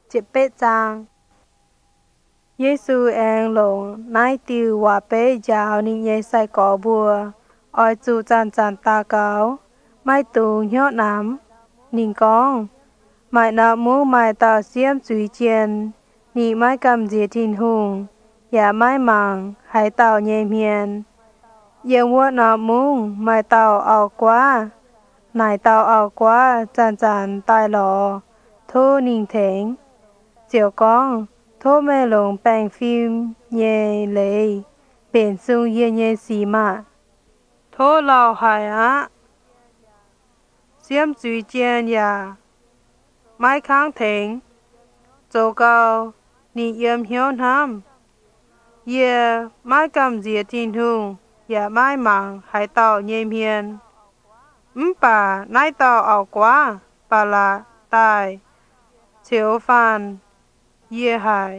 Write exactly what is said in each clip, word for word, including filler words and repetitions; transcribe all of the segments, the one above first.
จิเปจางเยซูเองหลงนายติวว่าเปยาวนิ่งเยใส่ก่อบัวออยจูจันจันตาเกาไม่ตูเหี่ยวน้ำนิ่งกองไม่นามูไม่ตาเสียมจุยเจียนนี่ไม่กำเจียทินหุงอย่าไม่มังให้เต่าเยเมียนเยี่ยงวัวนามุงไม่เต่าเอากว่านายเต่าเอากว่าจันจันตายหลอโทนิ่งเถงเจียวกองโทแม่หลงแปลงฟิล์มเย่เลยเป็นซุงเย่เย่สีมาโทเหล่าหายอะเสียมจุยเจียนยาไม้ค้างเถงโจเกานี่เยี่ยมเหี่ยวน้ำเย่ไม้กำเจียทินหุงอย่าไม้มังให้เต่าเยี่ยมเฮียนอืมป่านายเต่าเอากว่าปาละตายเฉียวฟันเย่หาย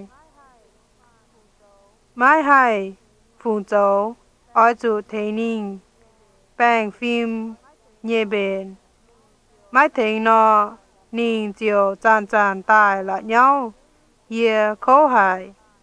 ไม้ให้ฝูงโจอ้อยจูเทนิงแป้งฟิล์มเย่เบนไม้เถงนอนิ่งเจียวจานจานตายละเย้าเย่เขาหาย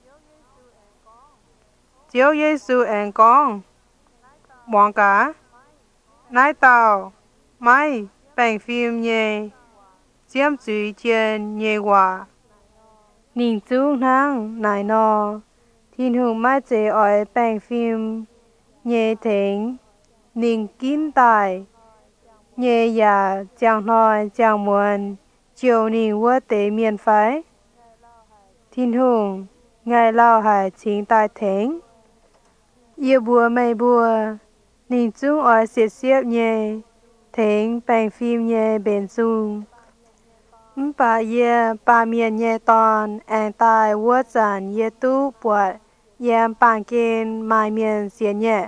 เจียวเยซูแองกองมองกานายเต่าไม้แป้งฟิล์มเย่เจียมจุยเจียนเย่ว่านิ่งจูนังนายนอทินหุงไม่เจออยแป้งฟิล์มเย่เถงนิ่งกินตายเย่ยาจางน้อยจางมวนเจียวนิ่งวัวเตเมียนไฟทินหุงไงเล่าหายชิงตายเถงเยี่ยบัวไม่บัวนิ่งจุ้งออยเสียเสียบเย่เถงแป้งฟิล์มเย่เบนซุงมป่าเย่ป่าเมียนเย่ตอนแองตายวัวจันเย่ตู้ปวดแยมป่างเกณฑ์ไม้เมียนเสียเย่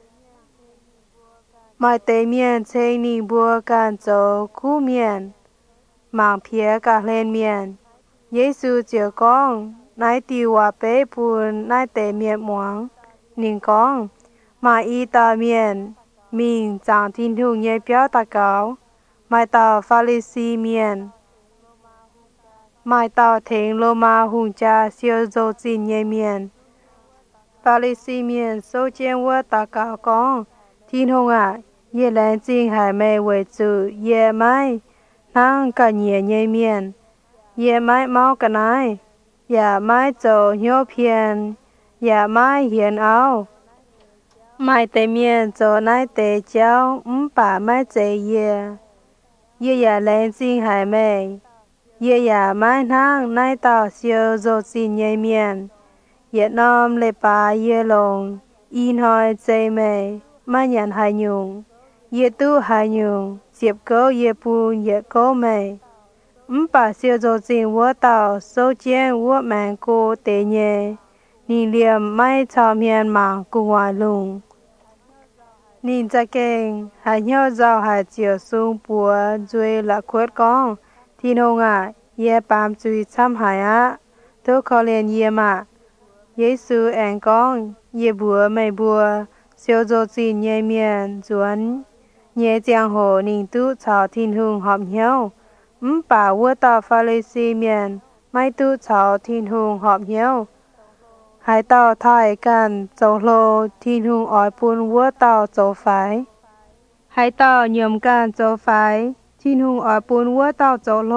ไม้เตเมียนเชงนิ่งบัวกันโจคู่เมียนหมางเพียกะเลนเมียนเยซูเจียวกองนายติวว่าเป้ปูนนายเตเมียนหมวงนิ่งกองมาอีตาเมียนมิงจางทินหุงเย่เปียวตะเกาไม้ตาฟาลิซีเมียนไม้ตาเถงโลมาหุงจาเซียวโจจินเยเมียนฟาลิซีเมียนโซเจียนวัวตะเกากองทินหุงอ่ะเย่แลนจิงหายไม่เวจูเย่ไม้นั่งกันเย่เยเมียนเย่ไม้เมากันนายอย่าไม้โจเหี่ยวเพียนอย่าไม้เหียนเอาไม้เตเมียนโจนายเตเจ้าอุ้มป่าไม้เจเย่เย่อย่าแลนจิงหายไม่เย่อย่าไม้นั่งนายต่อเซียวโจจินเยเมียนเย่น้อมเลปาเย่ลงอีนหอยเจไม่ไม่ยันหายยุงเย่ตู้หายยุงเสียบเก้าเย่ปูนเย่เก้าไม่อุ้มป่าเซียวโจจินวัวเต่าโซเจียนวัวแมงโกเตเย่นี่เลียมไม่ชาวเมียนมังกุวาลุงนินจะเก่งหายเหี่ยวเจ้าหายเจียวสูงปัวจวยละขวดกองที่นงอ่ะเย่ปามจุยช้ำหายอ่ะทุกขอเลียนเย่มาเยซูแองกองเย่บัวไม่บัวเซียวโจจีนเย่เมียนจวนเย่เจียงโหนิ่งตู้ชาวทินหุงหอมเหี่ยวอืมป่าวัวตาฟาเลซีเมียนไม่ตู้ชาวทินหุงหอมเหี่ยวหายเต่าไทยกันโจโลทินหุงอ้อยปูนวัวเต่าโจไฟหายเต่าเหยี่ยมกันโจไฟทินหุงอ้อยปูนวัวเต่าโจโล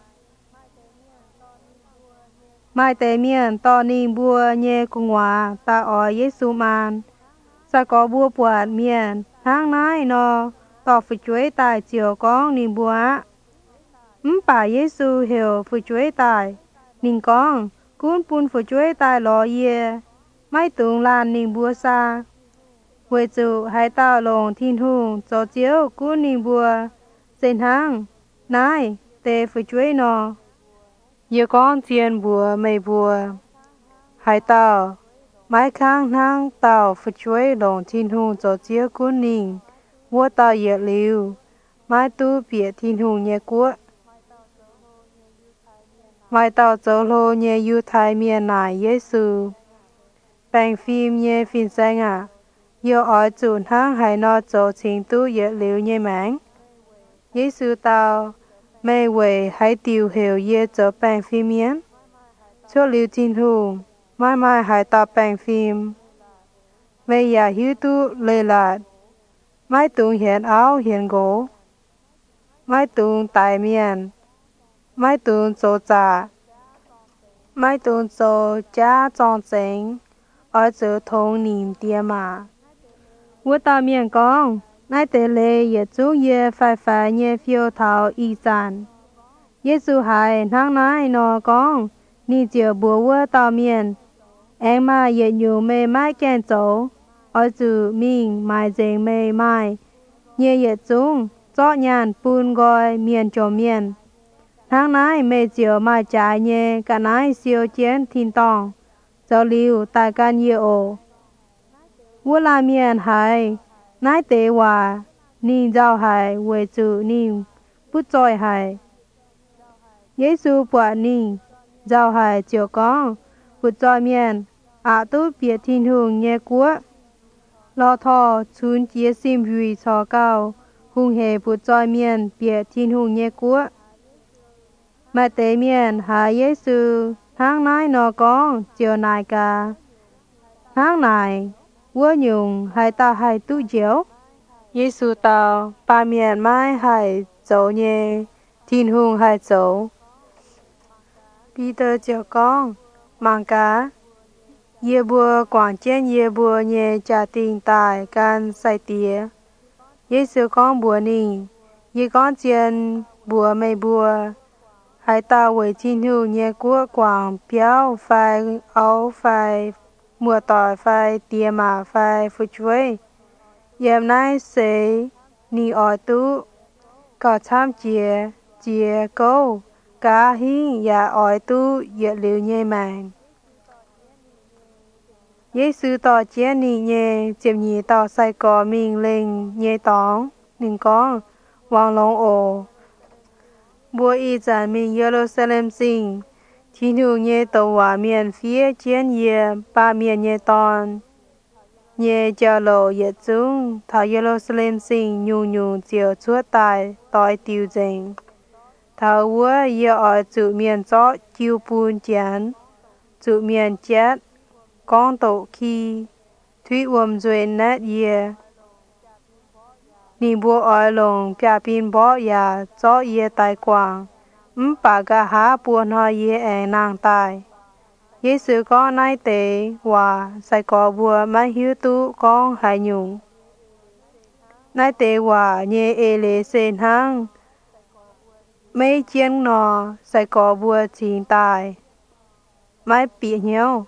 ไม้เตเมียนตอนนิ่งบัวเย่กุงวาตาอ้อยเยซูมานสะกอบัวปวดเมียนทางนายนอต่อฝึกช่วยตายเจียวกองนิ่งบัวอืมป่าเยซูเหี่ยวฝึกช่วยตายนิ่งกองกุนปูนฝึกช่วยตายรอเย่ไม่ตุงลานนิ่งบัวซาเวจูหายเต้าลงทินหุงโจเจียวกุนนิ่งบัวเส้นทางนายเตฝึกช่วยนอเยกองเจียนบัวไม่บัวหายเต้าไม้ค้างนางเต้าฝึกช่วยลงทินหุงโจเจียวกุนนิ่งวัวเต้าเยลิวไม้ตู้เปียทินหุงเยกัวไม้เต้าโจโลเยยูไทยเมียนายเยซูแปลงฟิล์มเยฟินแซงอ่ะเยออ้อยจูนห้างหายนอโจชิงตู้เยลิวเยแมงเยซูเต้าไม่เว่ยให้ติวเหวเยโจแปลงฟิเมียน Cho liu tin hùng, mai mai hai ta bang phim. Về nhà hiếu tu lê lạt, mai tung hiện áo hiện gỗ. Mai tung tài miền, mai tung số trả. Mai tung số cha trong chính, ở chỗ thông niệm tiêm mà. Vô ta miền con, nai tế lê yết chú yê phai phai nhé phiêu thảo y sản. Yết chú hai năng nai nò con, ni chiều bùa vô ta miền. Anh mà yết nhu mê mai kèn chỗ, ở chú mình mai dành mê mai. Nhé yết chú, chọ nhàn bùn gọi miền cho miền. Năng nai mê chiều mai trái nhé cả nai siêu chén thiên tòng. Cho liu tại can yê ổ. Vô la miền hai, nai tế hòa, ninh giao hai, về chủ ninh, bút trôi hai. Giê-xu bọa ninh, giao hai chiều con, bút trôi miền, ạ tú biệt thiên hùng nhé quốc. Lò thọ, chun chia sim hùi cho cao, hùng hề bút trôi miền, biệt thiên hùng nhé quốc. Mà tế miền, hạ Giê-xu, tháng nai nọ con, chiều nai ca. Tháng nai, vô nhung hai ta hai tu diệu. Giê-xu tao ba miền mai hai dấu nhé, thiên hùng hai dấu. Peter chiều con, mang cá. Yê bùa quảng chén yê bùa nhé trả tình tài can sai tía. Giê-xu con bùa ninh, yê con chén bùa mê bùa. Hai ta với thiên hùng nhé của quảng béo phai áo phai mùa tỏi phai tía mà phai phụ chuối. Yếm nai sẽ ni ỏi tú, có tham chìa, chìa câu, cá hình ya ỏi tú yết liu nhé mạng. Giê-xu tỏ chén ni nhé, chiếm nhì tỏ sai có mình lên nhé tóng, ninh con, vang long ổ. Bùa y giản mình Jerusalem sinh, thiên hùng nhé tổ hòa miền phía chén yê ba miền nhé tòn. Nhé cho lộ yết chung, thảo Jerusalem sinh nhung nhung chiều chúa tài, tỏi tiêu dành. Thảo vua yê ở chủ miền chó chiêu bùn chán, chủ miền chết, con tổ khi, thủy uom duy nét yê. Nì bùa ở lồng bia pin bó yà, chó yê tài quảng, ừm bà gà há buồn hoa yê ảnh nàng tài. Giê-xu con nai tế hòa, sai có bùa mai hiếu tu con hai nhung. Nai tế hòa nhé ê lê sen hăng. Mấy chiên nò, sai có bùa chín tài. Mai bị nhau.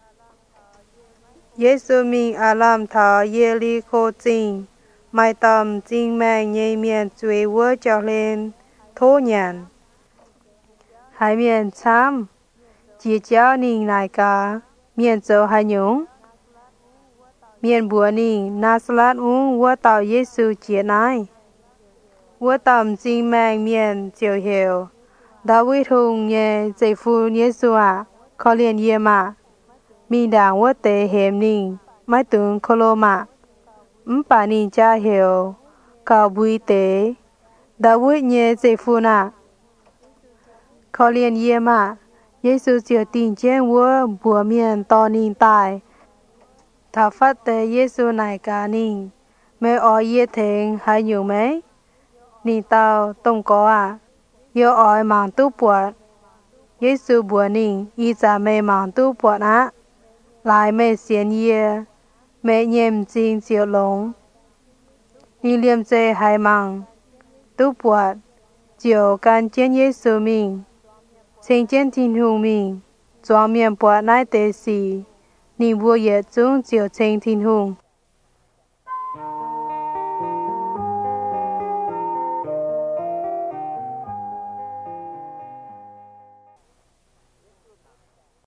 Giê-xu mình à làm thảo yê li khô chinh. Mai tâm chinh mang nhé miền chuối vua cho lên, thô nhàn. Hai miền chăm. Chỉ cháu ninh nai ca, miền châu hai nhung. Miền bùa ninh, nà slat ung vua tàu Giê-xu chiết nai. Vua tầm chinh mang miền chiều hiểu. Đá vít hùng nhé dây phu Giê-xu à, khó liền yê mà. Mình đảng vua tế hềm ninh, mai tướng khô lô mà. Ừm bà ninh cha hiểu, cao bùi tế. Đá vít nhé dây phu nà. Khó liền yê mà. Giê-xu chiều tình chén vua bùa miền to ninh tài. Thảo phát tế Giê-xu này cả ninh. Mẹ ở yê thênh hai nhung mấy. Ninh tao tông có à. Yê ỏi mạng tu buộc. Giê-xu bùa ninh y giả mẹ mạng tu buộc á. Lại mẹ xiên yê. Mẹ nhềm chinh chiều lông. Ninh liêm dê hai mạng. Tu buộc. Chiều can chén Giê-xu mình. Sinh chén thiên hùng mình, chóng miền bọa nai tế xì, ninh bùa yết chung chiều chênh thiên hùng.